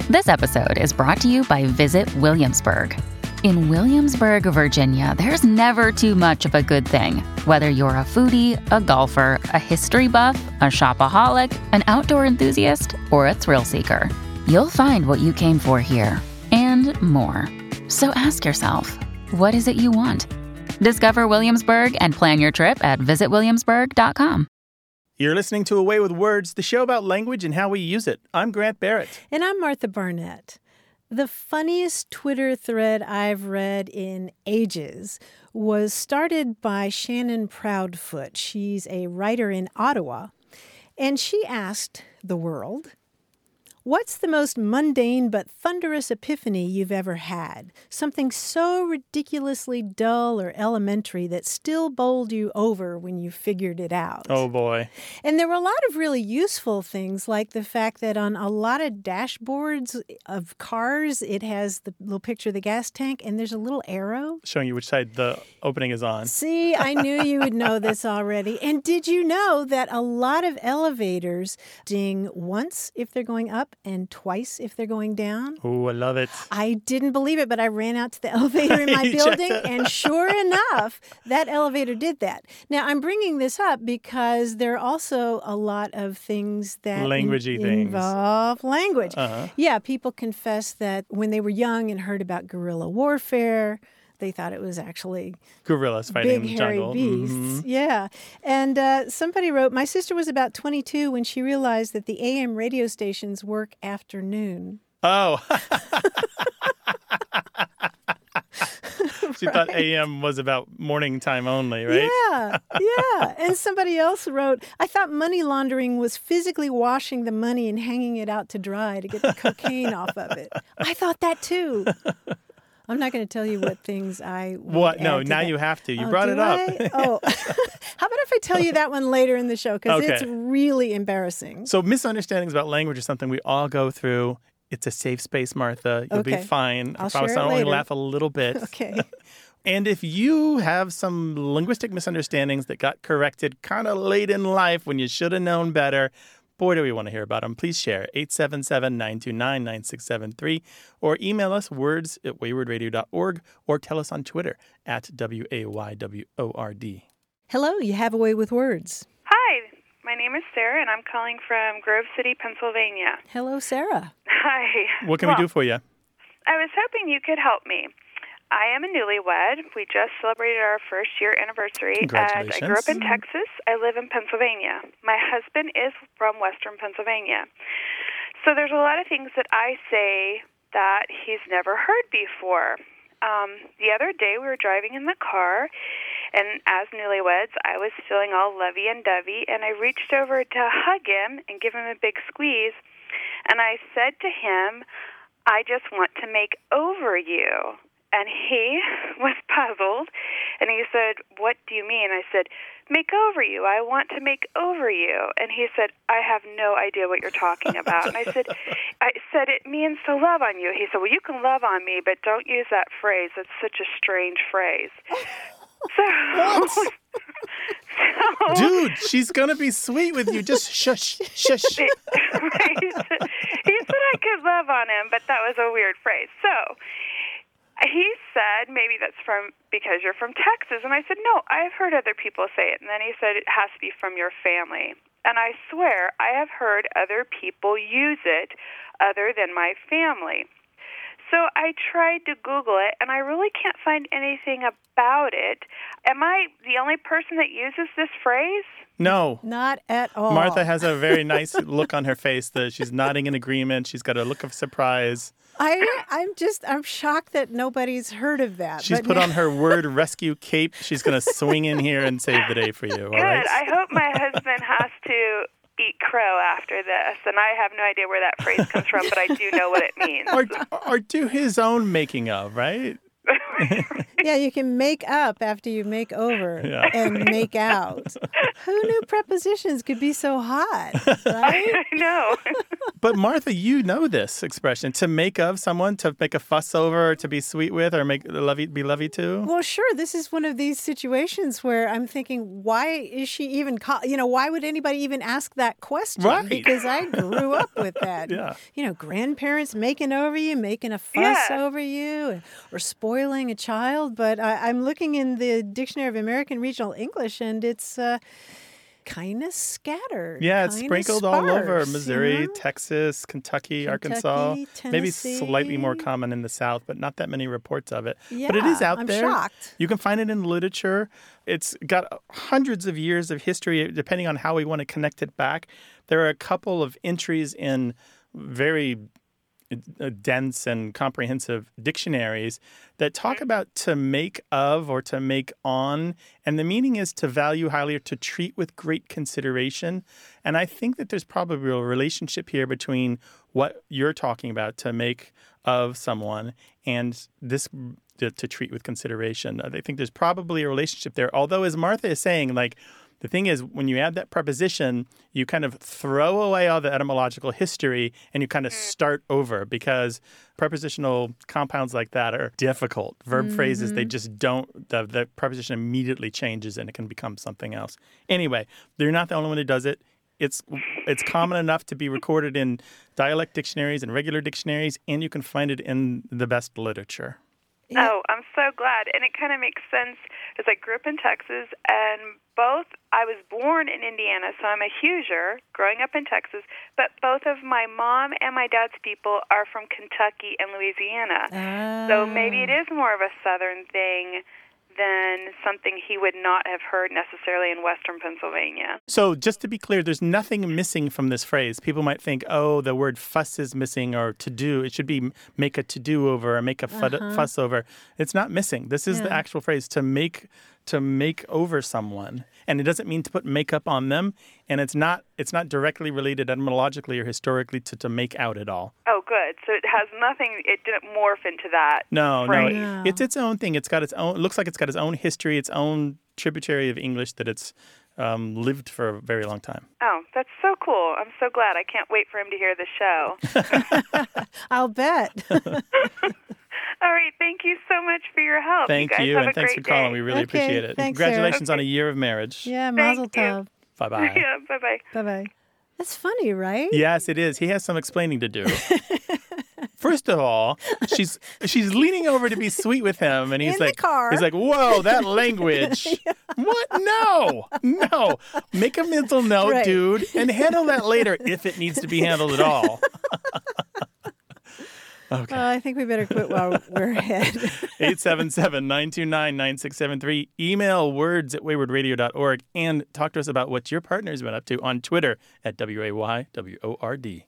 This episode is brought to you by Visit Williamsburg. In Williamsburg, Virginia, there's never too much of a good thing. Whether you're a foodie, a golfer, a history buff, a shopaholic, an outdoor enthusiast, or a thrill seeker, you'll find what you came for here and more. So ask yourself, what is it you want? Discover Williamsburg and plan your trip at visitwilliamsburg.com. You're listening to A Way with Words, the show about language and how we use it. I'm Grant Barrett. And I'm Martha Barnett. The funniest Twitter thread I've read in ages was started by Shannon Proudfoot. She's a writer in Ottawa. And she asked the world, what's the most mundane but thunderous epiphany you've ever had? Something so ridiculously dull or elementary that still bowled you over when you figured it out. Oh, boy. And there were a lot of really useful things, like the fact that on a lot of dashboards of cars, it has the little picture of the gas tank, and there's a little arrow Showing you which side the opening is on. See, I knew you would know this already. And did you know that a lot of elevators ding once if they're going up and twice if they're going down? Oh, I love it. I didn't believe it, but I ran out to the elevator in my building, and sure enough, that elevator did that. Now, I'm bringing this up because there are also a lot of things that Languagey things. Involve language. Uh-huh. Yeah, people confess that when they were young and heard about guerrilla warfare, they thought it was actually Gorillas fighting in big, the hairy jungle. beasts. Mhm. Yeah. And somebody wrote, my sister was about 22 when she realized that the AM radio stations work afternoon. Oh. She thought AM was about morning time only, right? Yeah. And somebody else wrote, I thought money laundering was physically washing the money and hanging it out to dry to get the cocaine off of it. I thought that too. I'm not going to tell you what things I would What? No, add to now that. you have to. You Oh, brought do it up. I? Oh, how about if I tell you that one later in the show? Because Okay. it's really embarrassing. So misunderstandings about language is something we all go through. It's a safe space, Martha. You'll be Okay. fine. I I'll promise share it I'll only later. laugh a little bit. Okay. And if you have some linguistic misunderstandings that got corrected kind of late in life when you should have known better, boy, do we want to hear about them. Please share 877-929-9673 or email us words@waywordradio.org or tell us on Twitter @WAYWORD. Hello, you have a way with words. Hi, my name is Sarah, and I'm calling from Grove City, Pennsylvania. Hello, Sarah. Hi. What can we do for you? I was hoping you could help me. I am a newlywed. We just celebrated our first-year anniversary. Congratulations. I grew up in Texas. I live in Pennsylvania. My husband is from Western Pennsylvania. So there's a lot of things that I say that he's never heard before. The other day we were driving in the car, and as newlyweds, I was feeling all lovey and dovey, and I reached over to hug him and give him a big squeeze, and I said to him, I just want to make over you. And he was puzzled, and he said, what do you mean? I said, make over you. I want to make over you. And he said, I have no idea what you're talking about. And I said, it means to love on you. He said, well, you can love on me, but don't use that phrase. It's such a strange phrase. So, Dude, she's going to be sweet with you. Just shush, shush. He said I could love on him, but that was a weird phrase. So he said, maybe that's because you're from Texas. And I said, no, I've heard other people say it. And then he said, it has to be from your family. And I swear, I have heard other people use it other than my family. So I tried to Google it, and I really can't find anything about it. Am I the only person that uses this phrase? No. Not at all. Martha has a very nice look on her face. She's nodding in agreement. She's got a look of surprise. I'm shocked that nobody's heard of that. She's put on her word rescue cape. She's going to swing in here and save the day for you. All Good. right? I hope my husband has to eat crow after this, and I have no idea where that phrase comes from, but I do know what it means. Or do his own making of, right? Yeah, you can make up after you make over and make out. Who knew prepositions could be so hot, right? I know. But Martha, you know this expression, to make of someone, to make a fuss over, to be sweet with, or be lovey to. Well, sure. This is one of these situations where I'm thinking, why is she even why would anybody even ask that question? Right. Because I grew up with that. Yeah. Grandparents making over you, making a fuss over you, or spoiling a child. But I'm looking in the Dictionary of American Regional English, and it's kind of scattered. Yeah, it's sprinkled all over Missouri, you know? Texas, Kentucky, Arkansas. Tennessee. Maybe slightly more common in the South, but not that many reports of it. Yeah, but it is out there. I'm shocked. You can find it in literature. It's got hundreds of years of history, depending on how we want to connect it back. There are a couple of entries in very dense and comprehensive dictionaries that talk about to make of or to make on. And the meaning is to value highly or to treat with great consideration. And I think that there's probably a relationship here between what you're talking about, to make of someone, and this to treat with consideration. I think there's probably a relationship there. Although, as Martha is saying, the thing is, when you add that preposition, you kind of throw away all the etymological history and you kind of start over, because prepositional compounds like that are difficult. Verb phrases, they just don't, the preposition immediately changes and it can become something else. Anyway, you're not the only one who does it. It's common enough to be recorded in dialect dictionaries and regular dictionaries, and you can find it in the best literature. Yeah. Oh, I'm so glad. And it kind of makes sense, as I grew up in Texas, and I was born in Indiana, so I'm a Hoosier growing up in Texas, but both of my mom and my dad's people are from Kentucky and Louisiana. So maybe it is more of a Southern thing than something he would not have heard necessarily in Western Pennsylvania. So just to be clear, there's nothing missing from this phrase. People might think, oh, the word fuss is missing, or to do. It should be make a to-do over or make a fuss over. It's not missing. This is the actual phrase, to make over someone. And it doesn't mean to put makeup on them. And it's not directly related etymologically or historically to make out at all. Oh, good. So it has nothing, it didn't morph into that. No. No. It's its own thing. It looks like it's got its own history, its own tributary of English that it's lived for a very long time. Oh, that's so cool. I'm so glad. I can't wait for him to hear the show. I'll bet. All right. Thank you so much for your help. Thank you, you, guys have and a thanks for great calling. day. We really Okay, appreciate it. thanks, Congratulations Sarah. on a year of marriage. Yeah, Thank mazel you. tov. Bye-bye. Yeah, bye-bye. Bye-bye. That's funny, right? Yes, it is. He has some explaining to do. First of all, she's leaning over to be sweet with him, and he's In the like, car. he's like, whoa, that language. What? No. Make a mental note, Right. dude, and handle that later if it needs to be handled at all. Okay. I think we better quit while we're ahead. 877-929-9673. Email words@waywardradio.org and talk to us about what your partner's been up to on Twitter at WAYWORD.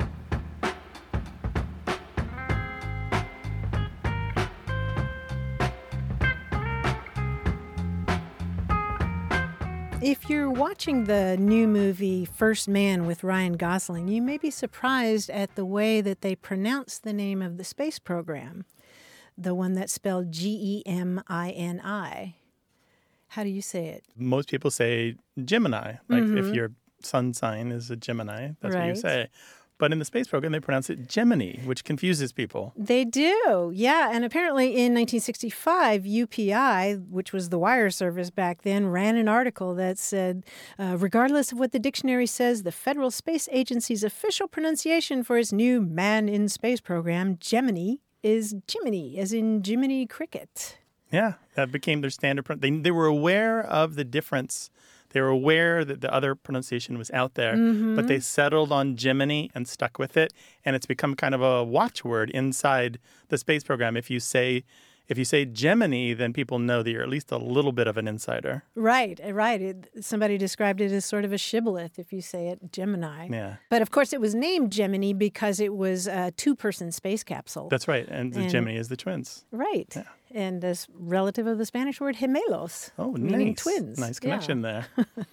If you're watching the new movie First Man with Ryan Gosling, you may be surprised at the way that they pronounce the name of the space program, the one that's spelled Gemini. How do you say it? Most people say Gemini. Like if your sun sign is a Gemini, that's what you Right. say. But in the space program, they pronounce it Gemini, which confuses people. They do, yeah. And apparently in 1965, UPI, which was the wire service back then, ran an article that said, regardless of what the dictionary says, the Federal Space Agency's official pronunciation for its new man in space program, Gemini, is Jiminy, as in Jiminy Cricket. Yeah, that became their standard. They were aware of the difference. They were aware that the other pronunciation was out there, but they settled on Gemini and stuck with it. And it's become kind of a watchword inside the space program. If you say Gemini, then people know that you're at least a little bit of an insider. Right. Somebody described it as sort of a shibboleth if you say it, Gemini. Yeah. But of course, it was named Gemini because it was a two-person space capsule. That's right. And the Gemini is the twins. Right. Yeah. And as relative of the Spanish word gemelos, Oh, meaning nice. twins. Nice connection there.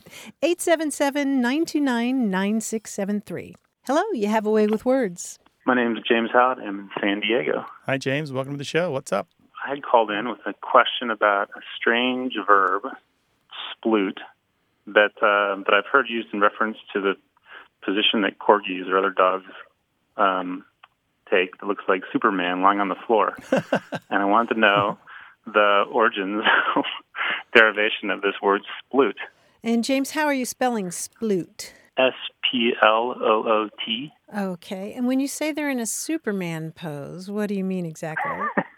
877-929-9673. Hello, you have a way with words. My name is James Howard. I'm in San Diego. Hi, James. Welcome to the show. What's up? had called in with a question about a strange verb, sploot, that I've heard used in reference to the position that corgis or other dogs take that looks like Superman lying on the floor. And I wanted to know the origins, derivation of this word sploot. And James, how are you spelling sploot? S-P-L-O-O-T. Okay. And when you say they're in a Superman pose, what do you mean exactly?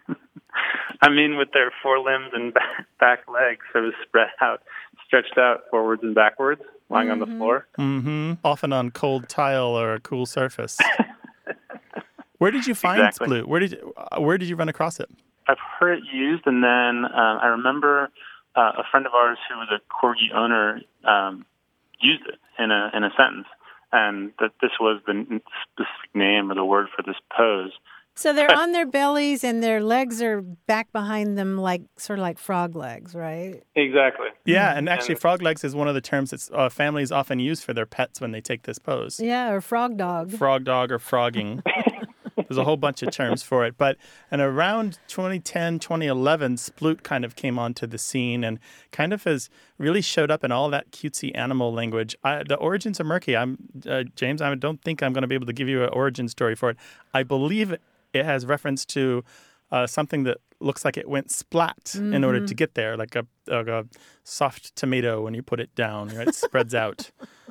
I mean with their forelimbs and back legs sort of stretched out forwards and backwards, lying on the floor. Mm-hmm. Often on cold tile or a cool surface. Where did you find sploot? Where did you run across it? I've heard it used, and then I remember a friend of ours who was a corgi owner used it in a sentence, and that this was the specific name or the word for this pose. So they're on their bellies and their legs are back behind them, sort of like frog legs, right? Exactly. Yeah, and actually frog legs is one of the terms that families often use for their pets when they take this pose. Yeah, or frog dog. Frog dog or frogging. There's a whole bunch of terms for it. And around 2010, 2011, sploot kind of came onto the scene and kind of has really showed up in all that cutesy animal language. The origins are murky. James, I don't think I'm going to be able to give you an origin story for it. I believe it has reference to something that looks like it went splat in order to get there, like a soft tomato when you put it down, right? It spreads out.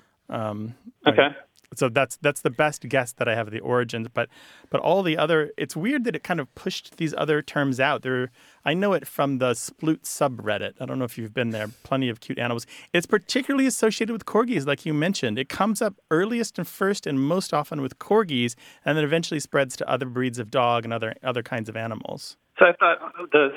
Okay. So that's the best guess that I have of the origins, but all the other, it's weird that it kind of pushed these other terms out. I know it from the sploot subreddit. I don't know if you've been there. Plenty of cute animals. It's particularly associated with corgis, like you mentioned. It comes up earliest and first and most often with corgis, and then eventually spreads to other breeds of dog and other kinds of animals. So I thought the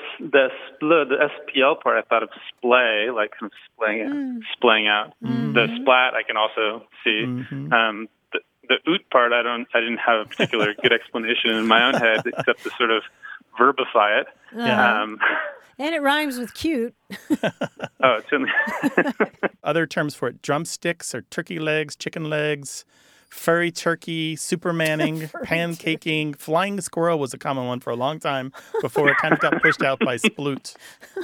SPL part, I thought of splay, like kind of splaying out. Mm-hmm. The splat I can also see. Mm-hmm. The oot part, I didn't have a particular good explanation in my own head, except to sort of verbify it. And it rhymes with cute. Oh, it certainly. Other terms for it: drumsticks or turkey legs, chicken legs. Furry turkey, supermanning, pancaking, flying squirrel was a common one for a long time before it kind of got pushed out by sploot.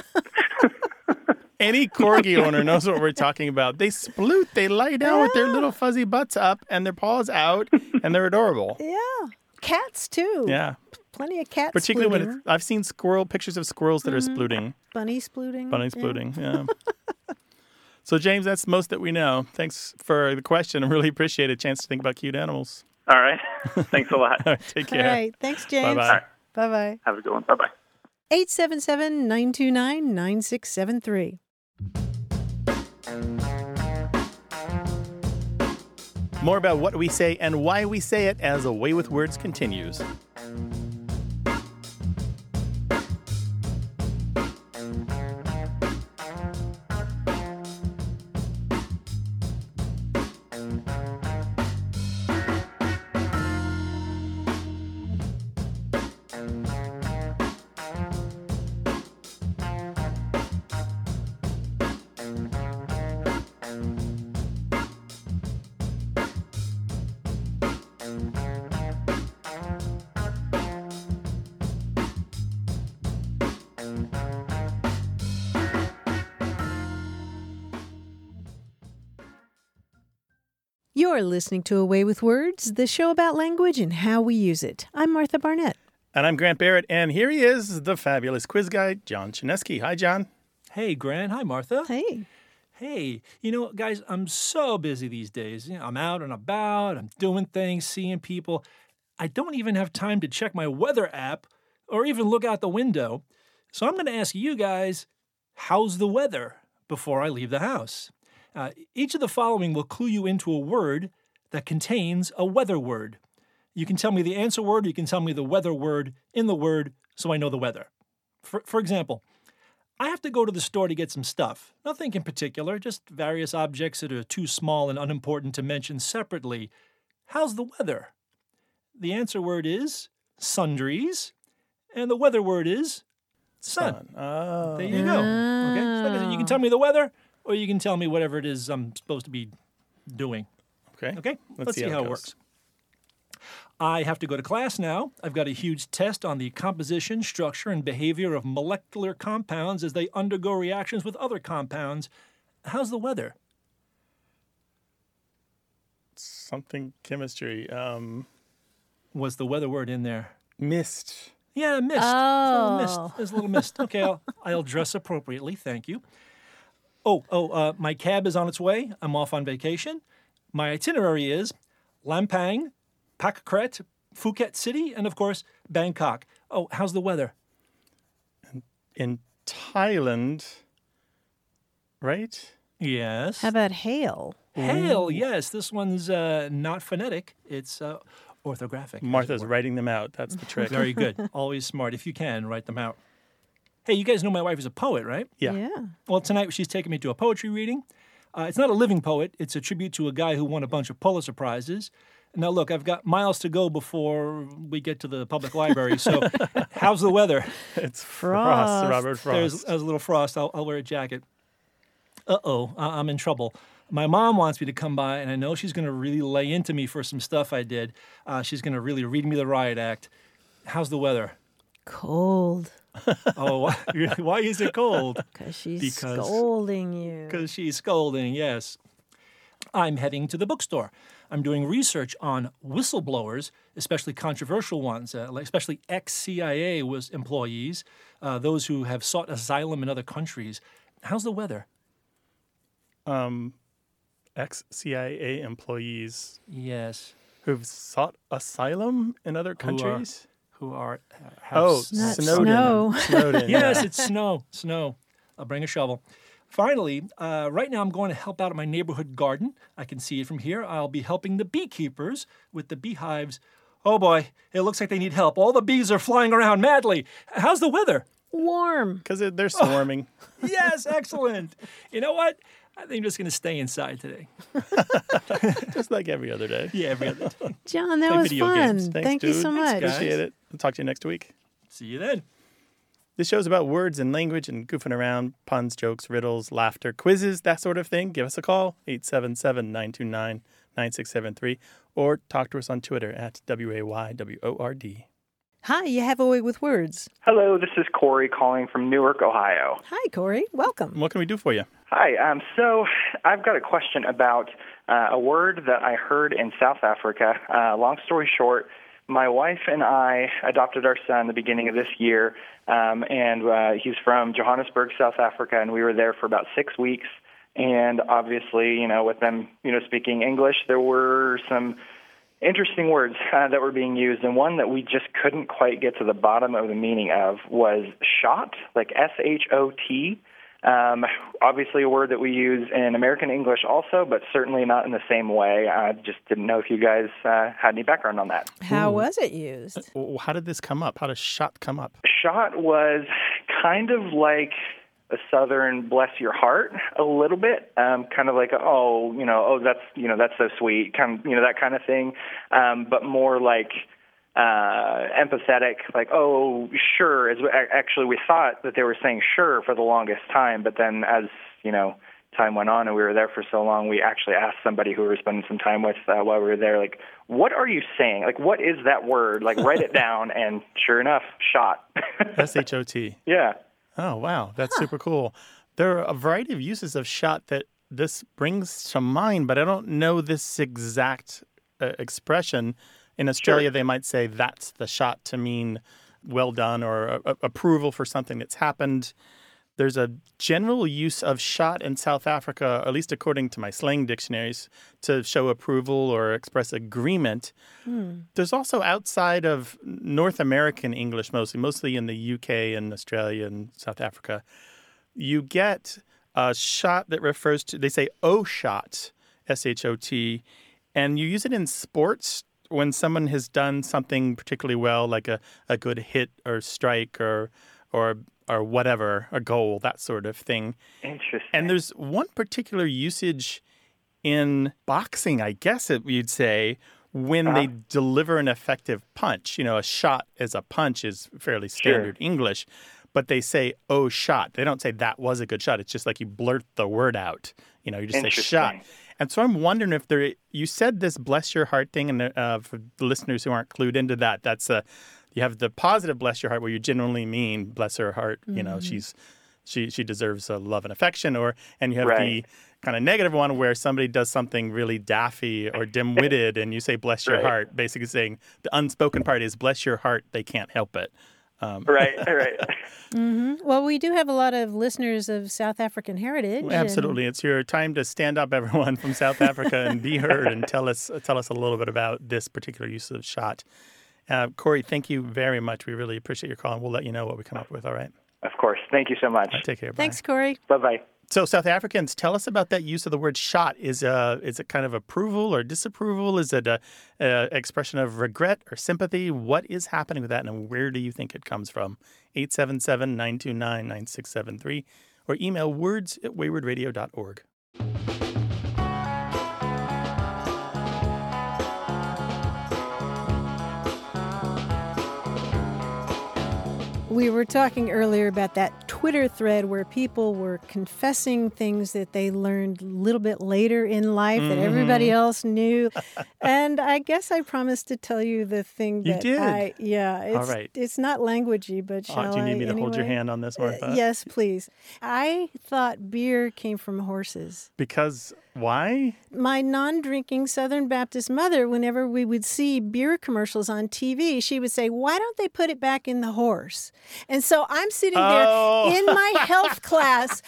Any corgi owner knows what we're talking about. They sploot. They lie down with their little fuzzy butts up and their paws out, and they're adorable. Yeah. Cats, too. Yeah. Plenty of cats particularly when I've seen pictures of squirrels that are splooting. Bunny splooting. Bunny splooting, yeah. So, James, that's most that we know. Thanks for the question. I really appreciate a chance to think about cute animals. All right. Thanks a lot. All right, take care. All right. Thanks, James. Bye-bye. Right. Bye-bye. Have a good one. Bye-bye. 877-929-9673. More about what we say and why we say it as A Way with Words continues. You're listening to A Way with Words, the show about language and how we use it. I'm Martha Barnett. And I'm Grant Barrett, and here he is, the fabulous quiz guy, John Chinesky. Hi, John. Hey, Grant. Hi, Martha. Hey. Hey, guys, I'm so busy these days. I'm out and about, I'm doing things, seeing people. I don't even have time to check my weather app or even look out the window. So I'm going to ask you guys, how's the weather before I leave the house? Each of the following will clue you into a word that contains a weather word. You can tell me the answer word, or you can tell me the weather word in the word so I know the weather. For example, I have to go to the store to get some stuff. Nothing in particular, just various objects that are too small and unimportant to mention separately. How's the weather? The answer word is sundries, and the weather word is sun. Oh. There you go. Okay, so like I said, you can tell me the weather, or you can tell me whatever it is I'm supposed to be doing. Okay. Okay? Let's see how it works. I have to go to class now. I've got a huge test on the composition, structure, and behavior of molecular compounds as they undergo reactions with other compounds. How's the weather? Something chemistry. Was the weather word in there? Mist. Yeah, mist. Oh. There's a little mist. Okay, I'll dress appropriately. Thank you. My cab is on its way. I'm off on vacation. My itinerary is Lampang, Pakret, Phuket City, and of course, Bangkok. Oh, how's the weather? In Thailand, right? Yes. How about hail? Hail, yes. This one's not phonetic. It's orthographic. Martha's writing them out. That's the trick. Very good. Always smart. If you can, write them out. Hey, you guys know my wife is a poet, right? Yeah. Well, tonight she's taking me to a poetry reading. It's not a living poet. It's a tribute to a guy who won a bunch of Pulitzer Prizes. Now, look, I've got miles to go before we get to the public library. So how's the weather? It's Frost, Robert Frost. There's a little frost. I'll wear a jacket. I'm in trouble. My mom wants me to come by, and I know she's going to really lay into me for some stuff I did. She's going to really read me the riot act. How's the weather? Cold. Oh, why is it cold? Because she's scolding you. Because she's scolding, yes. I'm heading to the bookstore. I'm doing research on whistleblowers, especially controversial ones, especially ex-CIA employees, those who have sought asylum in other countries. How's the weather? Ex-CIA employees Yes. who've sought asylum in other countries? Snow. Snowden. Yes, it's snow. I'll bring a shovel. Finally, right now I'm going to help out at my neighborhood garden. I can see it from here. I'll be helping the beekeepers with the beehives. Oh boy, it looks like they need help. All the bees are flying around madly. How's the weather? Warm. Because they're swarming. Yes, excellent. You know what? I think I'm just going to stay inside today. Just like every other day. Yeah, every other day. John, that Play was video fun. games. Thanks, Thank you dude. so Thanks, much. guys. Appreciate it. I'll talk to you next week. See you then. This show's about words and language and goofing around, puns, jokes, riddles, laughter, quizzes, that sort of thing. Give us a call, 877-929-9673, or talk to us on Twitter at WAYWORD. Hi, you have a way with words. Hello, this is Corey calling from Newark, Ohio. Hi, Corey. Welcome. What can we do for you? Hi, so I've got a question about a word that I heard in South Africa. Long story short, my wife and I adopted our son the beginning of this year, and he's from Johannesburg, South Africa, and we were there for about 6 weeks. And obviously, with them, speaking English, there were some interesting words that were being used, and one that we just couldn't quite get to the bottom of the meaning of was shot, like S-H-O-T. Obviously a word that we use in American English also, but certainly not in the same way. I just didn't know if you guys had any background on that. How was it used? How did this come up? How does shot come up? Shot was kind of like a Southern bless your heart a little bit, kind of like, that's so sweet, kind of, that kind of thing, but more like empathetic, like, oh, sure. Actually, we thought that they were saying sure for the longest time, but then as, time went on and we were there for so long, we actually asked somebody who we were spending some time with while we were there, like, what are you saying? Like, what is that word? Like, write it down, and sure enough, shot. S-H-O-T. Yeah. Oh, wow. That's super cool. There are a variety of uses of shot that this brings to mind, but I don't know this exact expression. In Australia, They might say that's the shot to mean well done or approval for something that's happened. There's a general use of shot in South Africa, at least according to my slang dictionaries, to show approval or express agreement. There's also outside of North American English mostly in the UK and Australia and South Africa, you get a shot that refers to, they say "oh shot," S-H-O-T, and you use it in sports when someone has done something particularly well, like a good hit or strike or whatever, a goal, that sort of thing. Interesting. And there's one particular usage in boxing, I guess you'd say, when they deliver an effective punch. A shot as a punch is fairly standard English, but they say, oh, shot. They don't say that was a good shot. It's just like you blurt the word out. You just say shot. And so I'm wondering if you said this bless your heart thing, and for the listeners who aren't clued into that, that's you have the positive bless your heart where you genuinely mean bless her heart. You know, she deserves love and affection, and you have the kind of negative one where somebody does something really daffy or dim-witted and you say bless your heart, basically saying the unspoken part is bless your heart, they can't help it. Right. Well, we do have a lot of listeners of South African heritage. Absolutely. It's your time to stand up, everyone, from South Africa and be heard and tell us a little bit about this particular use of shot. Corey, thank you very much. We really appreciate your call, and we'll let you know what we come up with, all right? Of course. Thank you so much. All right, take care. Bye. Thanks, Corey. Bye-bye. So South Africans, tell us about that use of the word shot. Is it kind of approval or disapproval? Is it a expression of regret or sympathy? What is happening with that, and where do you think it comes from? 877-929-9673 or email words@waywardradio.org. We were talking earlier about that Twitter thread where people were confessing things that they learned a little bit later in life that everybody else knew. And I guess I promised to tell you the thing that You did? All right. It's not languagey, but shall I Do you need me to hold your anyway? hand on this, Martha? Yes, please. I thought beer came from horses. Because why? My non-drinking Southern Baptist mother, whenever we would see beer commercials on TV, she would say, "Why don't they put it back in the horse?" And so I'm sitting there in my health class.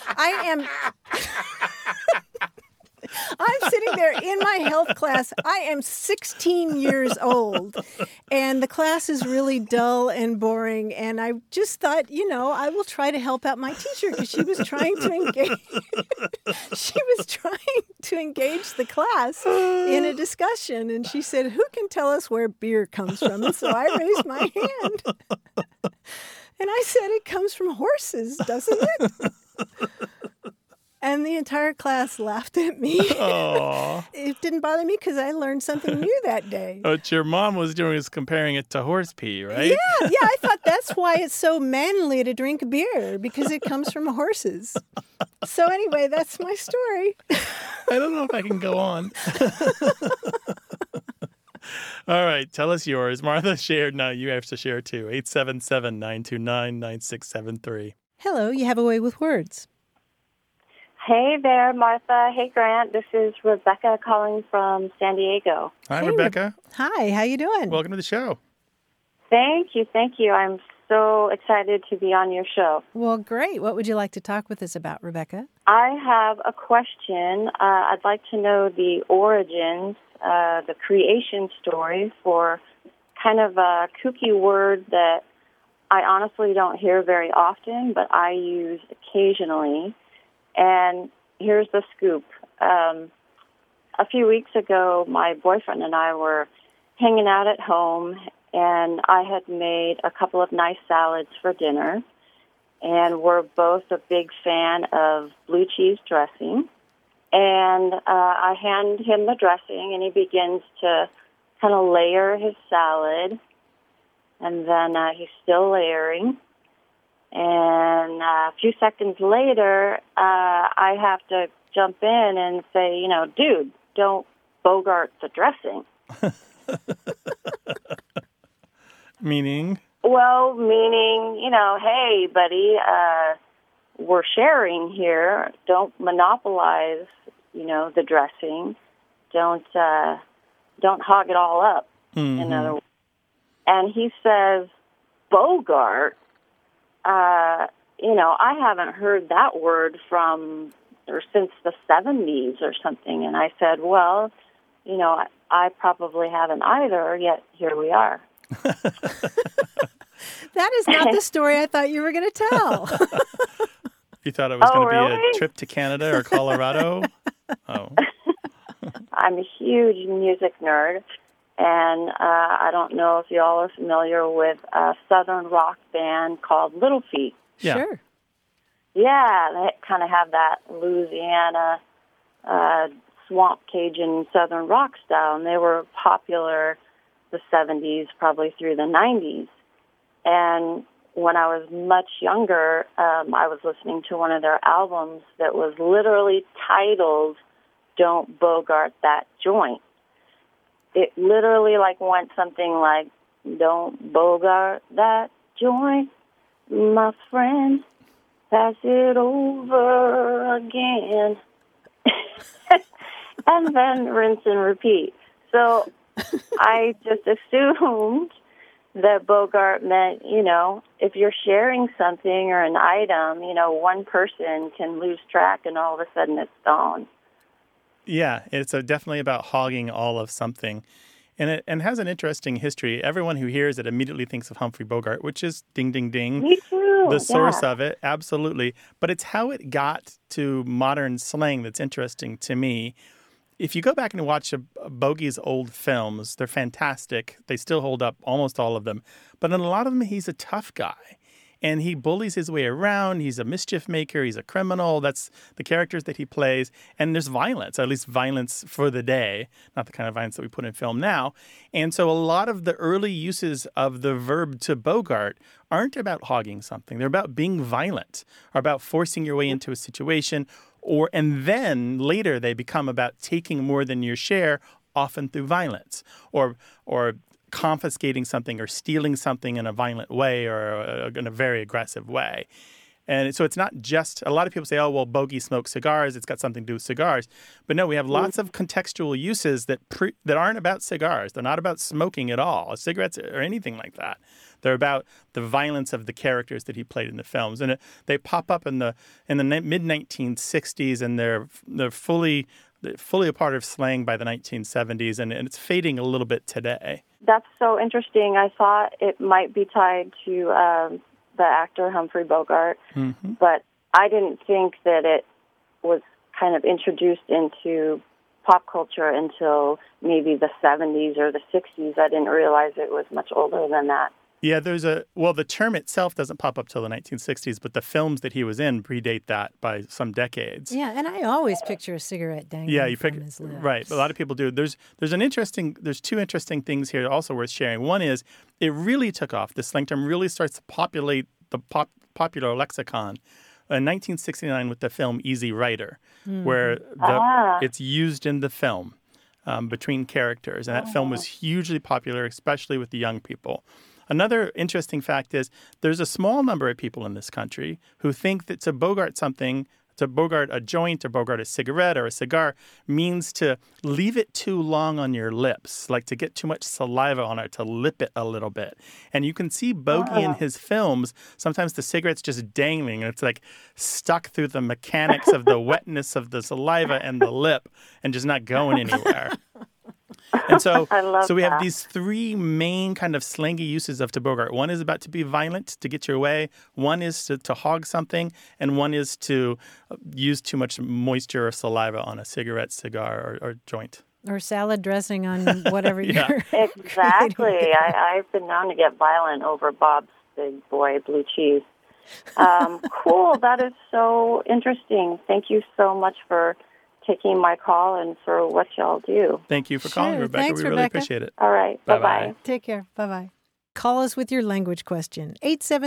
I'm sitting there in my health class. I am 16 years old, and the class is really dull and boring. And I just thought, I will try to help out my teacher because she was trying to engage. She was trying to engage the class in a discussion, and she said, "Who can tell us where beer comes from?" And so I raised my hand, and I said, "It comes from horses, doesn't it?" And the entire class laughed at me. It didn't bother me because I learned something new that day. What your mom was doing is comparing it to horse pee, right? Yeah, I thought that's why it's so manly to drink beer, because it comes from horses. So anyway, that's my story. I don't know if I can go on. All right, tell us yours. Martha shared. Now you have to share too. 877-929-9673. Hello, you have a way with words. Hey there, Martha. Hey, Grant. This is Rebecca calling from San Diego. Hi, Rebecca. Hi, how you doing? Welcome to the show. Thank you. I'm so excited to be on your show. Well, great. What would you like to talk with us about, Rebecca? I have a question. I'd like to know the origins, the creation story for kind of a kooky word that I honestly don't hear very often, but I use occasionally. And here's the scoop. A few weeks ago, my boyfriend and I were hanging out at home, and I had made a couple of nice salads for dinner. And we're both a big fan of blue cheese dressing. And I hand him the dressing, and he begins to kind of layer his salad. And then he's still layering. And a few seconds later, I have to jump in and say, dude, don't bogart the dressing. Meaning? Well, meaning, hey, buddy, we're sharing here. Don't monopolize, the dressing. Don't hog it all up. Mm-hmm. In other words. And he says, bogart. I haven't heard that word since the 70s or something. And I said, well, I probably haven't either, yet here we are. That is not the story I thought you were going to tell. You thought it was going to really? be a trip to Canada or Colorado? Oh. I'm a huge music nerd. And I don't know if you all are familiar with a southern rock band called Little Feat. Yeah. Sure. Yeah, they kind of have that Louisiana swamp Cajun southern rock style, and they were popular the 70s, probably through the 90s. And when I was much younger, I was listening to one of their albums that was literally titled don't bogart that joint. It literally went something like, don't bogart that joint, my friend, pass it over again. And then rinse and repeat. So I just assumed that bogart meant, if you're sharing something or an item, one person can lose track and all of a sudden it's gone. Yeah, it's definitely about hogging all of something. And it has an interesting history. Everyone who hears it immediately thinks of Humphrey Bogart, which is ding, ding, ding. Me too. The source of it, absolutely. But it's how it got to modern slang that's interesting to me. If you go back and watch Bogey's old films, they're fantastic. They still hold up, almost all of them. But in a lot of them, he's a tough guy. And he bullies his way around. He's a mischief maker. He's a criminal. That's the characters that he plays. And there's violence, at least violence for the day, not the kind of violence that we put in film now. And so a lot of the early uses of the verb to bogart aren't about hogging something. They're about being violent or about forcing your way into a situation. And then later they become about taking more than your share, often through violence or confiscating something or stealing something in a violent way or in a very aggressive way. And so it's not just, a lot of people say, oh, well, Bogey smokes cigars. It's got something to do with cigars. But no, we have lots of contextual uses that aren't about cigars. They're not about smoking at all, cigarettes or anything like that. They're about the violence of the characters that he played in the films. And they pop up in the mid-1960s, and they're fully a part of slang by the 1970s, and it's fading a little bit today. That's so interesting. I thought it might be tied to the actor Humphrey Bogart, but I didn't think that it was kind of introduced into pop culture until maybe the 70s or the 60s. I didn't realize it was much older than that. Yeah, the term itself doesn't pop up till the 1960s, but the films that he was in predate that by some decades. Yeah, and I always picture a cigarette dangling from his lips. Right, a lot of people do. There's two interesting things here also worth sharing. One is it really took off. The slang term really starts to populate the popular lexicon in 1969 with the film Easy Rider, where it's used in the film between characters, and that film was hugely popular, especially with the young people. Another interesting fact is there's a small number of people in this country who think that to bogart something, to bogart a joint or bogart a cigarette or a cigar, means to leave it too long on your lips, like to get too much saliva on it, to lip it a little bit. And you can see Bogey in his films, sometimes the cigarette's just dangling, and it's like stuck through the mechanics of the wetness of the saliva and the lip and just not going anywhere. And so we have these three main kind of slangy uses of to bogart. One is about to be violent, to get your way. One is to hog something. And one is to use too much moisture or saliva on a cigarette, cigar, or joint. Or salad dressing on whatever you're Exactly. I've been known to get violent over Bob's Big Boy blue cheese. Cool. That is so interesting. Thank you so much for taking my call and for what y'all do. Thank you for calling, Rebecca. Thanks, we really appreciate it. All right. Bye-bye. Take care. Bye-bye. Call us with your language question,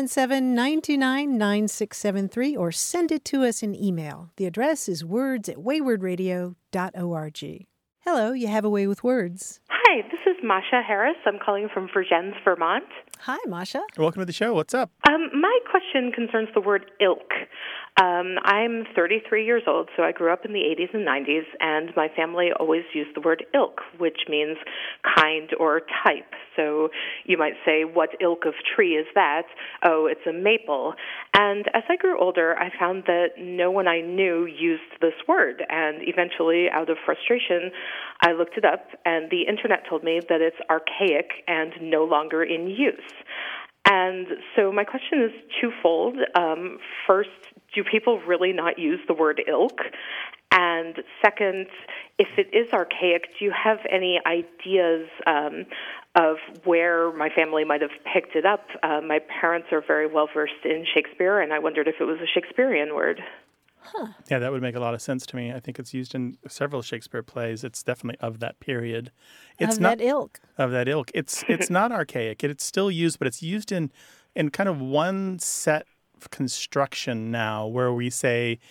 877-929-9673, or send it to us in email. The address is words@waywardradio.org. Hello, you have a way with words. Hi, this is Masha Harris. I'm calling from Vergennes, Vermont. Hi, Masha. Welcome to the show. What's up? My question concerns the word ilk. I'm 33 years old, so I grew up in the 80s and 90s, and my family always used the word ilk, which means kind or type. So you might say, what ilk of tree is that? Oh, it's a maple. And as I grew older, I found that no one I knew used this word, and eventually, out of frustration, I looked it up, and the internet told me that it's archaic and no longer in use. And so my question is twofold. First, do people really not use the word ilk? And second, if it is archaic, do you have any ideas of where my family might have picked it up? My parents are very well versed in Shakespeare, and I wondered if it was a Shakespearean word. Huh. Yeah, that would make a lot of sense to me. I think it's used in several Shakespeare plays. It's definitely of that period. It's that ilk. Of that ilk. It's not archaic. It's still used, but it's used in kind of one set of construction now where we say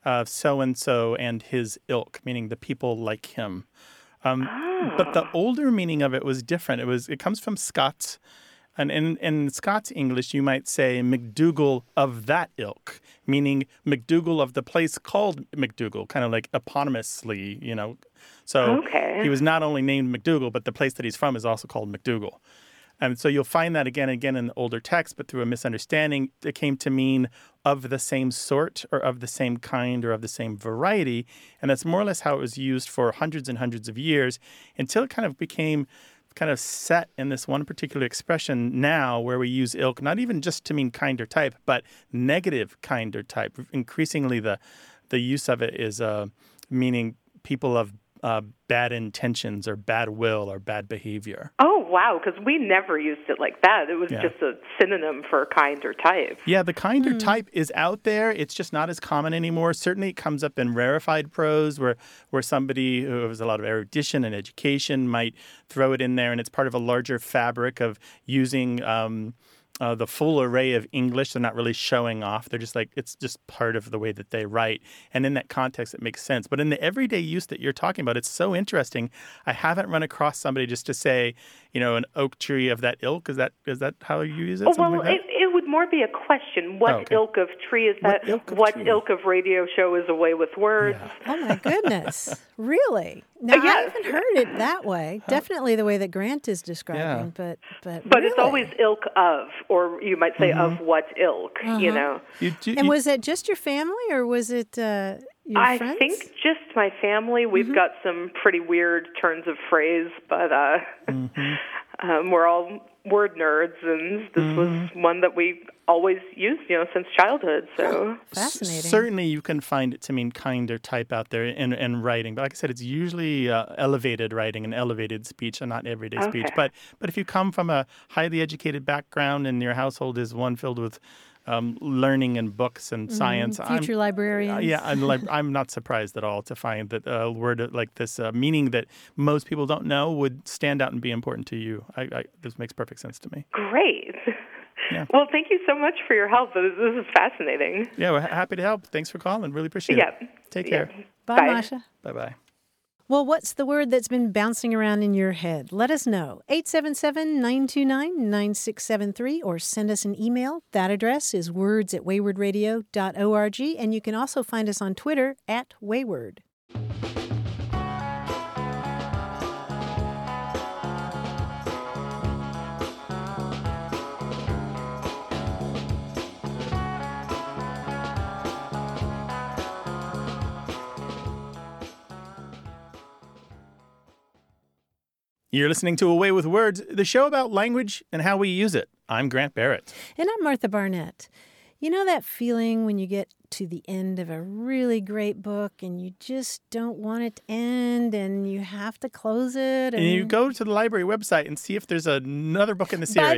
so-and-so and his ilk, meaning the people like him. But the older meaning of it was different. It comes from Scots. And in Scots English, you might say MacDougall of that ilk, meaning MacDougall of the place called MacDougall, kind of like eponymously, So he was not only named MacDougall, but the place that he's from is also called MacDougall. And so you'll find that again and again in the older text, but through a misunderstanding, it came to mean of the same sort or of the same kind or of the same variety. And that's more or less how it was used for hundreds and hundreds of years until it kind of became kind of set in this one particular expression now where we use ilk, not even just to mean kind or type, but negative kind or type. Increasingly, the use of it is meaning people of bad intentions or bad will or bad behavior. Oh, wow, because we never used it like that. It was just a synonym for kind or type. Yeah, the kind or type is out there. It's just not as common anymore. Certainly it comes up in rarefied prose where somebody who has a lot of erudition and education might throw it in there, and it's part of a larger fabric of using the full array of English. They're not really showing off. They're just like, it's just part of the way that they write. And in that context, it makes sense. But in the everyday use that you're talking about, it's so interesting. I haven't run across somebody just to say, an oak tree of that ilk. Is that how you use it? Well, like it would more be a question. What ilk of tree is that? What ilk of radio show is Away with Words? Yeah. Oh, my goodness. Really? Now, I haven't heard it that way. Definitely the way that Grant is describing, but really? It's always ilk of, or you might say of what ilk, And was it just your family, or was it your friends? I think just my family. We've got some pretty weird turns of phrase, but we're all word nerds, and this was one that we always used, since childhood. So fascinating. Certainly, you can find it to mean kind or type out there in writing, but like I said, it's usually elevated writing and elevated speech, and not everyday speech. But if you come from a highly educated background and your household is one filled with learning and books and science, future librarians. I'm not surprised at all to find that a word like this, meaning that most people don't know, would stand out and be important to you. This makes perfect sense to me. Great. Yeah. Well, thank you so much for your help. This is fascinating. Yeah, we're happy to help. Thanks for calling. Really appreciate it. Take care. Bye, Masha. Bye-bye. Well, what's the word that's been bouncing around in your head? Let us know. 877-929-9673 or send us an email. That address is words@waywardradio.org, and you can also find us on Twitter @Wayward. You're listening to Away with Words, the show about language and how we use it. I'm Grant Barrett. And I'm Martha Barnett. You know that feeling when you get to the end of a really great book and you just don't want it to end and you have to close it? And you go to the library website and see if there's another book in the series.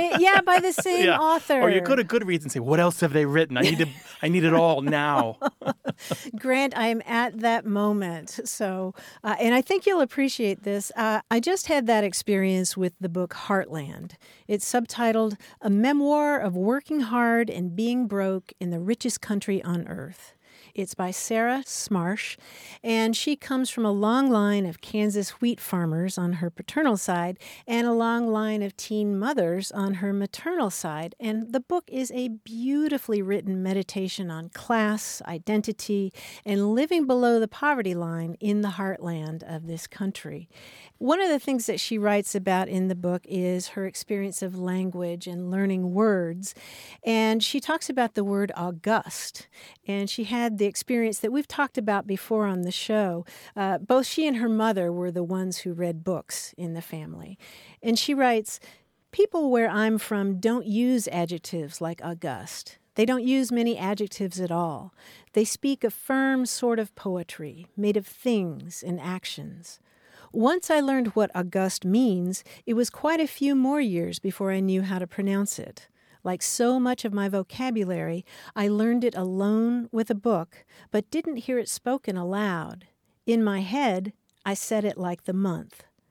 By the same author. Or you go to Goodreads and say, what else have they written? I need it all now. Grant, I am at that moment. So, and I think you'll appreciate this. I just had that experience with the book Heartland. It's subtitled A Memoir of Working Hard and Being Broke in the Richest Country on Earth. It's by Sarah Smarsh, and she comes from a long line of Kansas wheat farmers on her paternal side and a long line of teen mothers on her maternal side. And the book is a beautifully written meditation on class, identity, and living below the poverty line in the heartland of this country. One of the things that she writes about in the book is her experience of language and learning words. And she talks about the word august. And she had the experience that we've talked about before on the show. Both she and her mother were the ones who read books in the family. And she writes, people where I'm from don't use adjectives like august. They don't use many adjectives at all. They speak a firm sort of poetry made of things and actions. Once I learned what august means, it was quite a few more years before I knew how to pronounce it. Like so much of my vocabulary, I learned it alone with a book, but didn't hear it spoken aloud. In my head, I said it like the month.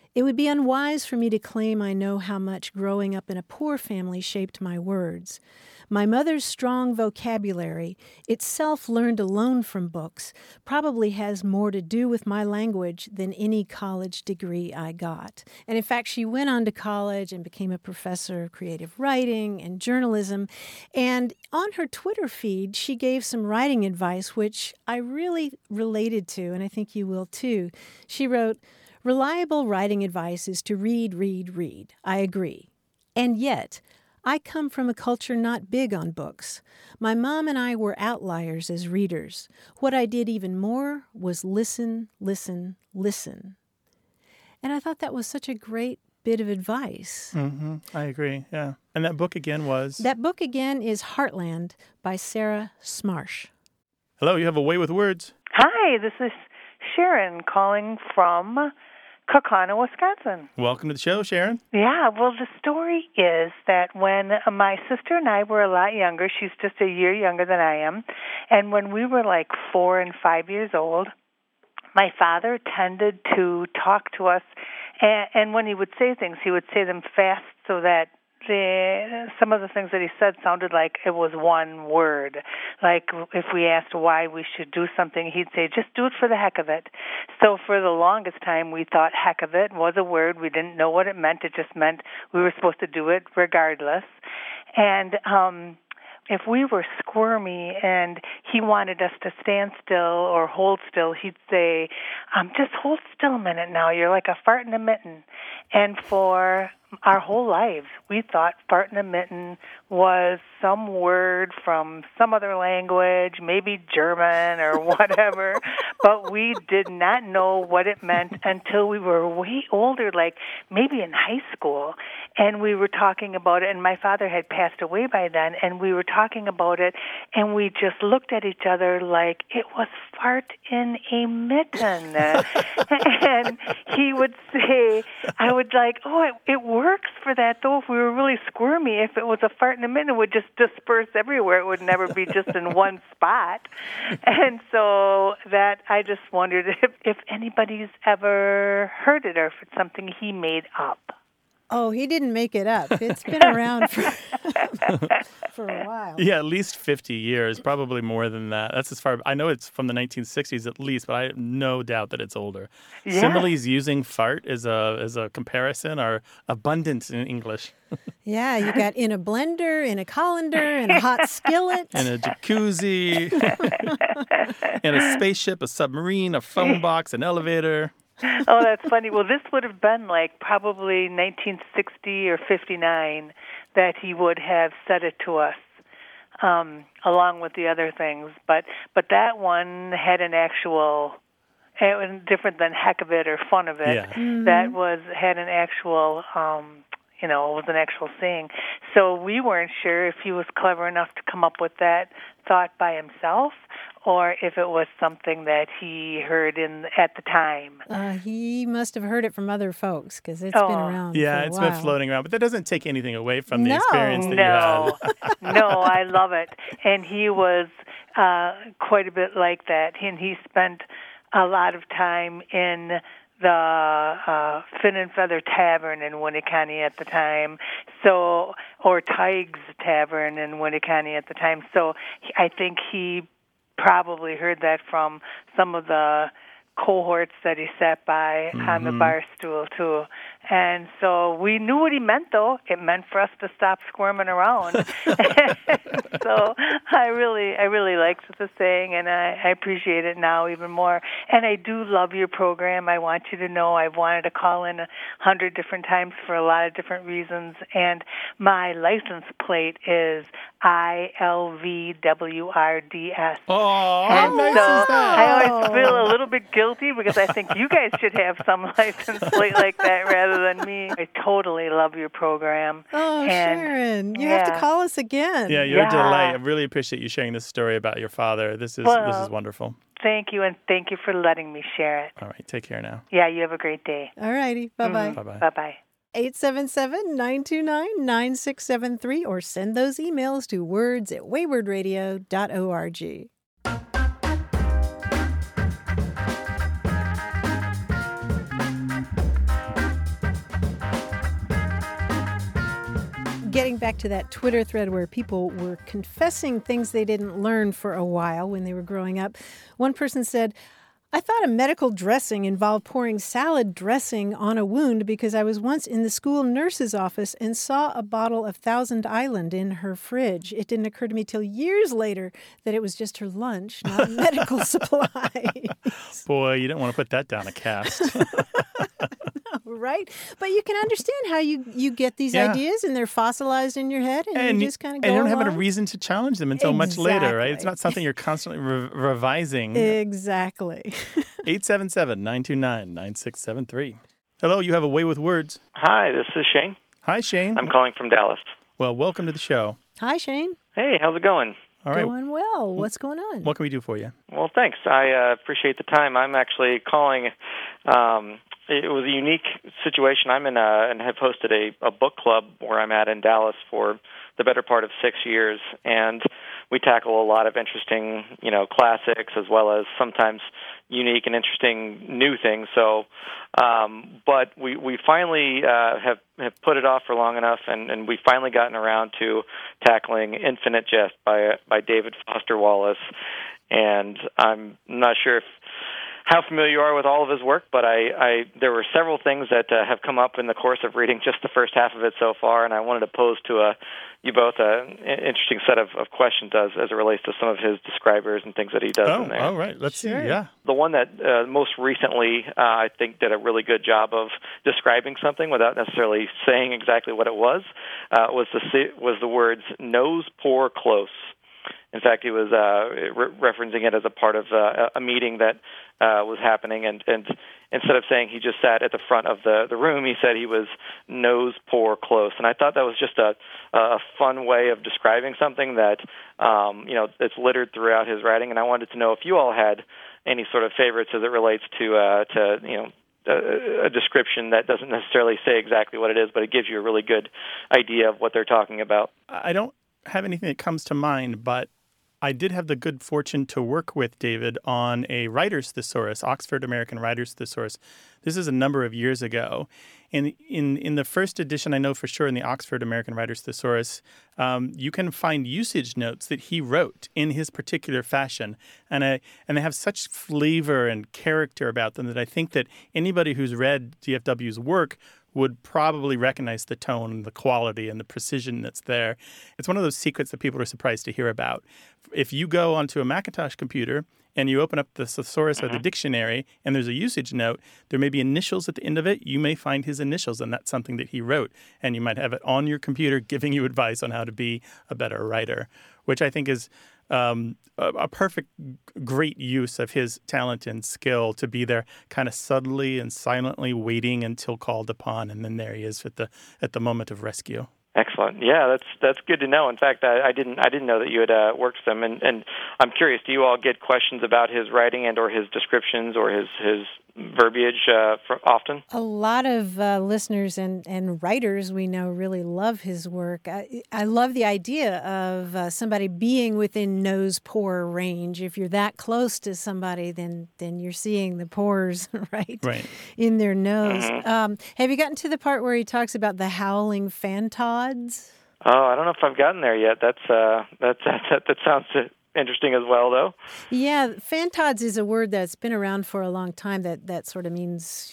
It would be unwise for me to claim I know how much growing up in a poor family shaped my words. My mother's strong vocabulary, itself learned alone from books, probably has more to do with my language than any college degree I got. And in fact, she went on to college and became a professor of creative writing and journalism. And on her Twitter feed, she gave some writing advice, which I really related to, and I think you will too. She wrote, "Reliable writing advice is to read, read, read. I agree. And yet, I come from a culture not big on books. My mom and I were outliers as readers. What I did even more was listen, listen, listen." And I thought that was such a great bit of advice. Mm-hmm. I agree, yeah. And that book again was? That book again is Heartland by Sarah Smarsh. Hello, you have a way with words. Hi, this is Sharon calling from Kaukauna, Wisconsin. Welcome to the show, Sharon. Yeah, well, the story is that when my sister and I were a lot younger, she's just a year younger than I am, and when we were like 4 and 5 years old, my father tended to talk to us, and when he would say things, he would say them fast so that some of the things that he said sounded like it was one word. Like if we asked why we should do something, he'd say, "Just do it for the heck of it." So for the longest time, we thought heck of it was a word. We didn't know what it meant. It just meant we were supposed to do it regardless. And if we were squirmy and he wanted us to stand still or hold still, he'd say, "Just hold still a minute now. You're like a fart in a mitten." And for our whole lives, we thought fart in a mitten was some word from some other language, maybe German or whatever, but we did not know what it meant until we were way older, like maybe in high school, and we were talking about it, and my father had passed away by then, and we were talking about it, and we just looked at each other like it was fart in a mitten. And he would say, I would like, "Oh, it works for that, though. If we were really squirmy, if it was a fart in a minute, it would just disperse everywhere. It would never be just in one spot." And so that I just wondered if anybody's ever heard it or if it's something he made up. Oh, he didn't make it up. It's been around for a while. Yeah, at least 50 years, probably more than that. That's as far. I know it's from the 1960s at least, but I have no doubt that it's older. Yeah. Similes using fart as a comparison are abundant in English. Yeah, you got in a blender, in a colander, in a hot skillet. In a jacuzzi, in a spaceship, a submarine, a phone box, an elevator. Oh, that's funny. Well, this would have been like probably 1960 or 59 that he would have said it to us, along with the other things. But that one had an actual, different than heck of it or fun of it. Yeah. Mm-hmm. That had an actual, it was an actual saying. So we weren't sure if he was clever enough to come up with that thought by himself, or if it was something that he heard at the time. He must have heard it from other folks because it's been around. Yeah, for a it's while. been floating around, but that doesn't take anything away from the experience that you had. No, I love it. And he was quite a bit like that. And he spent a lot of time in the Fin and Feather Tavern in Winneconne at the time, or Tig's Tavern in Winneconne at the time. So I think he probably heard that from some of the cohorts that he sat by on the bar stool too. And so we knew what he meant, though. It meant for us to stop squirming around. So I really liked the saying, and I appreciate it now even more. And I do love your program. I want you to know I've wanted to call in 100 different times for a lot of different reasons. And my license plate is ILVWRDS. Oh, how nice is that? I always feel a little bit guilty because I think you guys should have some license plate like that rather than me. I totally love your program. Oh, and Sharon, you have to call us again. Yeah, you're a delight. I really appreciate you sharing this story about your father. This is wonderful. Thank you, and thank you for letting me share it. All right, take care now. Yeah, you have a great day. All righty, bye-bye. Bye-bye. Bye-bye. 877-929-9673 or send those emails to words@waywardradio.org. Getting back to that Twitter thread where people were confessing things they didn't learn for a while when they were growing up, one person said, I thought a medical dressing involved pouring salad dressing on a wound because I was once in the school nurse's office and saw a bottle of Thousand Island in her fridge. It didn't occur to me till years later that it was just her lunch, not medical supplies. Boy, you don't want to put that down a cast. Right? But you can understand how you get these ideas and they're fossilized in your head and you just kind of go and you don't along. have a reason to challenge them until much later, right? It's not something you're constantly revising. Exactly. 877-929-9673. Hello, you have a way with words. Hi, this is Shane. Hi, Shane. I'm calling from Dallas. Well, welcome to the show. Hi, Shane. Hey, how's it going? All right. Going well. What's going on? What can we do for you? Well, thanks. I appreciate the time. I'm actually calling. It was a unique situation. I'm in and have hosted a book club where I'm at in Dallas for the better part of 6 years, and we tackle a lot of interesting, classics as well as sometimes unique and interesting new things. So, but we finally have put it off for long enough, and we've finally gotten around to tackling Infinite Jest by David Foster Wallace. And I'm not sure how familiar you are with all of his work, but there were several things that have come up in the course of reading just the first half of it so far, and I wanted to pose to you both an interesting set of questions as it relates to some of his describers and things that he does in there. Oh, right. Let's see. Yeah. The one that most recently I think did a really good job of describing something without necessarily saying exactly what it was the words nose, pour, close. In fact, he was referencing it as a part of a meeting that was happening, and instead of saying he just sat at the front of the room, he said he was nose, pour, close. And I thought that was just a fun way of describing something that, it's littered throughout his writing. And I wanted to know if you all had any sort of favorites as it relates to a description that doesn't necessarily say exactly what it is, but it gives you a really good idea of what they're talking about. I don't have anything that comes to mind, but I did have the good fortune to work with David on a writer's thesaurus, Oxford American Writer's Thesaurus. This is a number of years ago. And in the first edition, I know for sure in the Oxford American Writer's Thesaurus, you can find usage notes that he wrote in his particular fashion. And they have such flavor and character about them that I think that anybody who's read DFW's work would probably recognize the tone and the quality and the precision that's there. It's one of those secrets that people are surprised to hear about. If you go onto a Macintosh computer and you open up the thesaurus or the dictionary and there's a usage note, there may be initials at the end of it. You may find his initials, and that's something that he wrote. And you might have it on your computer giving you advice on how to be a better writer, which I think is a perfect, great use of his talent and skill to be there kind of subtly and silently waiting until called upon. And then there he is at the moment of rescue. Excellent. Yeah, that's good to know. In fact, I didn't know that you had worked with him, and I'm curious. Do you all get questions about his writing and or his descriptions or his verbiage often? A lot of listeners and writers we know really love his work. I love the idea of somebody being within nose pore range. If you're that close to somebody, then you're seeing the pores right in their nose. Mm-hmm. Have you gotten to the part where he talks about the howling fantods? Oh, I don't know if I've gotten there yet. That sounds interesting as well, though. Yeah, fantods is a word that's been around for a long time that sort of means,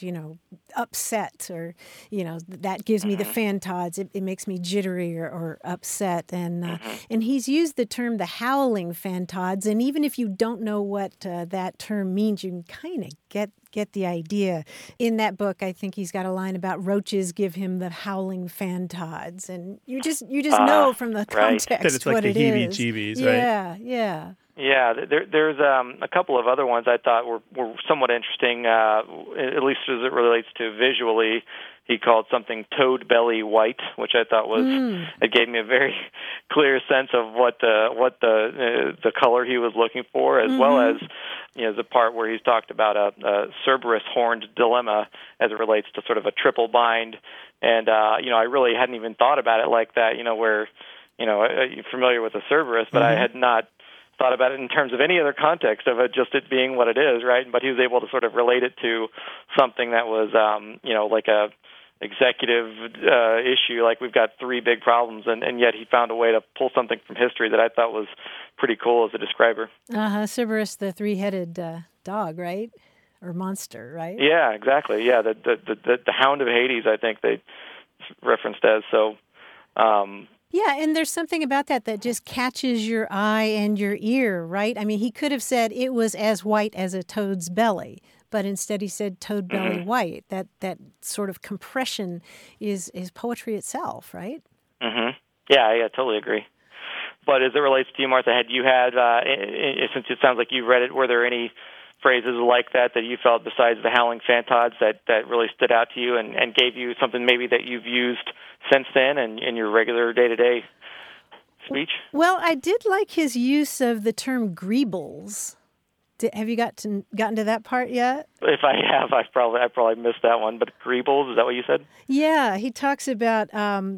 upset, or, that gives me the fantods. It makes me jittery or upset. And he's used the term the howling fantods. And even if you don't know what that term means, you can kind of get the idea. In that book, I think he's got a line about roaches give him the howling fantods, and you just know from the context that it's what like the it is. heebie-jeebies, right? Yeah. Yeah, there's a couple of other ones I thought were somewhat interesting, at least as it relates to visually. He called something toad belly white, which I thought it gave me a very clear sense of what the color he was looking for, as well as the part where he's talked about a Cerberus horned dilemma as it relates to sort of a triple bind. And I really hadn't even thought about it like that. Where you're familiar with the Cerberus, but I had not thought about it in terms of any other context of it being what it is, right? But he was able to sort of relate it to something that was, like executive issue. Like, we've got three big problems, and yet he found a way to pull something from history that I thought was pretty cool as a describer. Cerberus, the three-headed dog, right? Or monster, right? Yeah, exactly. Yeah, the Hound of Hades, I think they referenced as. So, yeah, and there's something about that just catches your eye and your ear, right? I mean, he could have said it was as white as a toad's belly, but instead he said toad belly white. That sort of compression is poetry itself, right? Mm-hmm. Yeah, totally agree. But as it relates to you, Martha, had you had, since it sounds like you read it, were there any phrases like that you felt, besides the howling fantods, that really stood out to you and gave you something maybe that you've used since then and in your regular day-to-day speech? Well, I did like his use of the term greebles. Have you gotten to that part yet? If I have, I probably missed that one. But greebles, is that what you said? Yeah, he talks about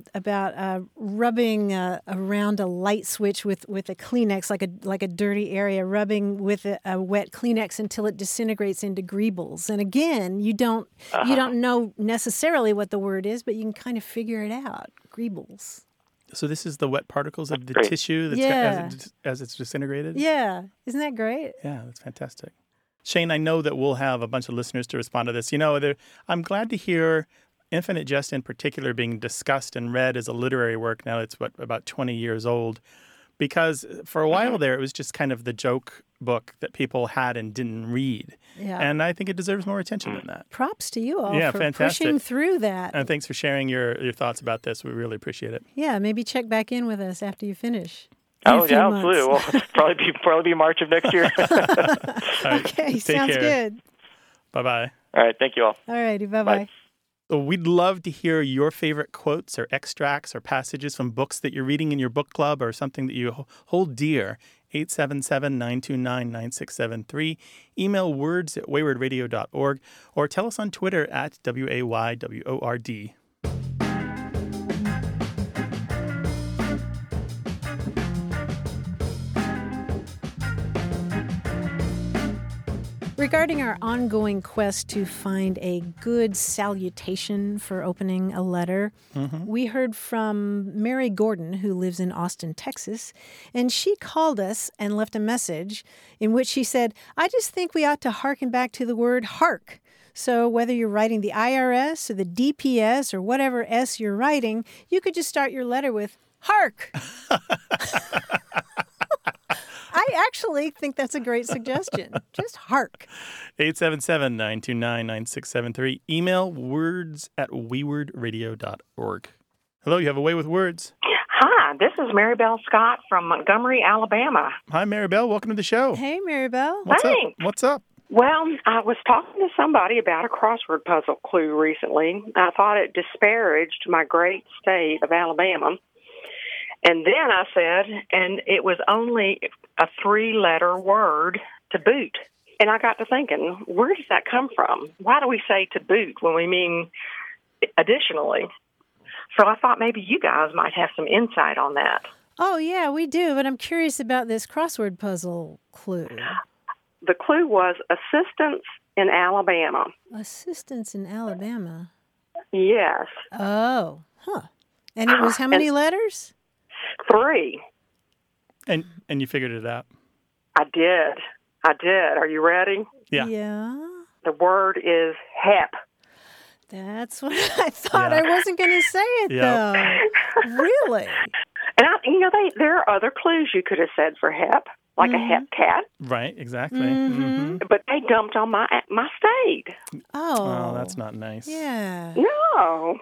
rubbing around a light switch with a Kleenex, like a dirty area, rubbing with a wet Kleenex until it disintegrates into greebles. And again, you don't know necessarily what the word is, but you can kind of figure it out. Greebles. So this is the wet particles of the tissue as it's disintegrated? Yeah. Isn't that great? Yeah, that's fantastic. Shane, I know that we'll have a bunch of listeners to respond to this. I'm glad to hear Infinite Jest in particular being discussed and read as a literary work. Now it's, about 20 years old. Because for a while there, it was just kind of the joke book that people had and didn't read. Yeah. And I think it deserves more attention than that. Props to you all for fantastic. pushing through that. And thanks for sharing your thoughts about this. We really appreciate it. Yeah, maybe check back in with us after you finish. Oh, yeah, absolutely. Well, probably be March of next year. Right, okay, sounds good. Bye-bye. All right, thank you all. All righty, bye-bye. Bye. So we'd love to hear your favorite quotes or extracts or passages from books that you're reading in your book club or something that you hold dear. 877-929-9673. Email words@waywardradio.org or tell us on Twitter @WAYWORD. Regarding our ongoing quest to find a good salutation for opening a letter, we heard from Mary Gordon, who lives in Austin, Texas, and she called us and left a message in which she said, "I just think we ought to hearken back to the word hark. So whether you're writing the IRS or the DPS or whatever S you're writing, you could just start your letter with hark." I actually think that's a great suggestion. Just hark. 877-929-9673. Email words@waywardradio.org. Hello, you have a way with words. Hi, this is Maribel Scott from Montgomery, Alabama. Hi, Maribel. Welcome to the show. Hey, Maribel. Thanks. What's up? Well, I was talking to somebody about a crossword puzzle clue recently. I thought it disparaged my great state of Alabama. And then I said, and it was only a 3-letter word, to boot. And I got to thinking, where does that come from? Why do we say to boot when we mean additionally? So I thought maybe you guys might have some insight on that. Oh, yeah, we do. But I'm curious about this crossword puzzle clue. The clue was assistance in Alabama. Assistance in Alabama? Yes. Oh, And it was how many letters? 3. And you figured it out? I did. Are you ready? Yeah. The word is hep. That's what I thought. I wasn't going to say it, though. Really? And there are other clues you could have said for hep, like a hep cat. Right, exactly. But they dumped on my state. Oh, that's not nice. Yeah. No.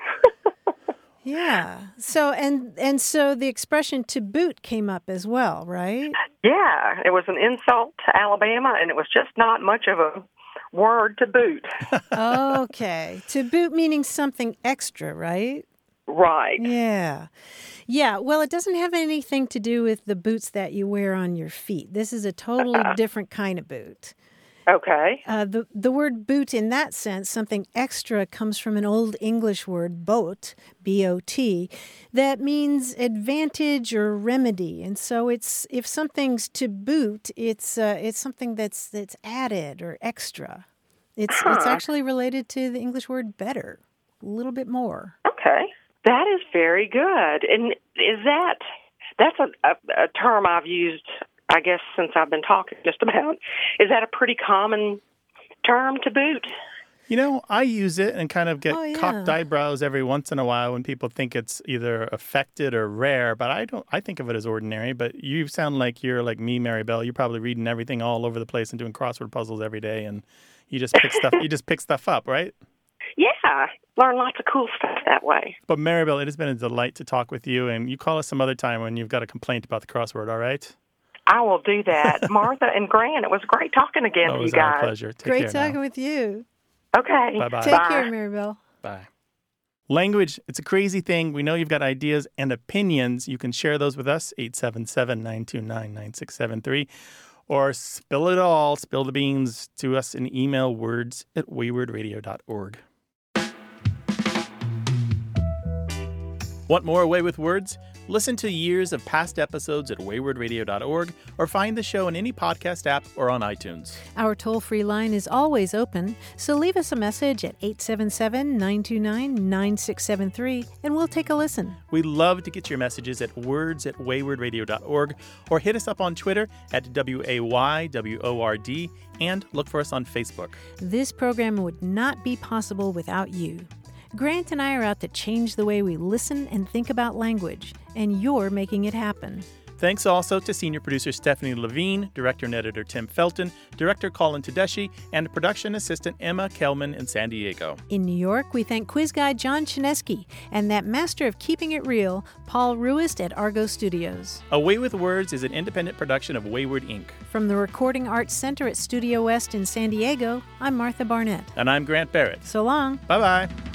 Yeah. So and so the expression to boot came up as well, right? Yeah. It was an insult to Alabama, and it was just not much of a word to boot. Okay. To boot meaning something extra, right? Right. Yeah. Yeah. Well, it doesn't have anything to do with the boots that you wear on your feet. This is a totally different kind of boot. Okay. The word boot in that sense, something extra, comes from an Old English word, boat, B-O-T, that means advantage or remedy. And so it's if something's to boot, it's something that's added or extra. It's actually related to the English word better. a little bit more. Okay. That is very good. And that's a term I've used, I guess, since I've been talking just about. Is that a pretty common term to boot? You know, I use it and kind of get cocked eyebrows every once in a while when people think it's either affected or rare, but I think of it as ordinary. But you sound like you're like me, Mary Bell. You're probably reading everything all over the place and doing crossword puzzles every day, and you just pick stuff up, right? Yeah, learn lots of cool stuff that way. But Mary Bell, it has been a delight to talk with you, and you call us some other time when you've got a complaint about the crossword, all right? I will do that. Martha and Grant, it was great talking again to you guys. It was our pleasure. Great talking with you. Okay. Bye-bye. Take care, Mary Bell. Bye. Language, it's a crazy thing. We know you've got ideas and opinions. You can share those with us, 877-929-9673. Or spill it all, spill the beans to us in email, words@waywardradio.org. Want more Away with Words? Listen to years of past episodes at waywardradio.org or find the show in any podcast app or on iTunes. Our toll-free line is always open, so leave us a message at 877-929-9673 and we'll take a listen. We love to get your messages at words@waywardradio.org or hit us up on Twitter at WAYWORD and look for us on Facebook. This program would not be possible without you. Grant and I are out to change the way we listen and think about language, and you're making it happen. Thanks also to senior producer Stephanie Levine, director and editor Tim Felton, director Colin Tedeschi, and production assistant Emma Kelman in San Diego. In New York, we thank quiz guy John Chinesky and that master of keeping it real, Paul Ruist at Argo Studios. Away with Words is an independent production of Wayward, Inc. From the Recording Arts Center at Studio West in San Diego, I'm Martha Barnett. And I'm Grant Barrett. So long. Bye-bye.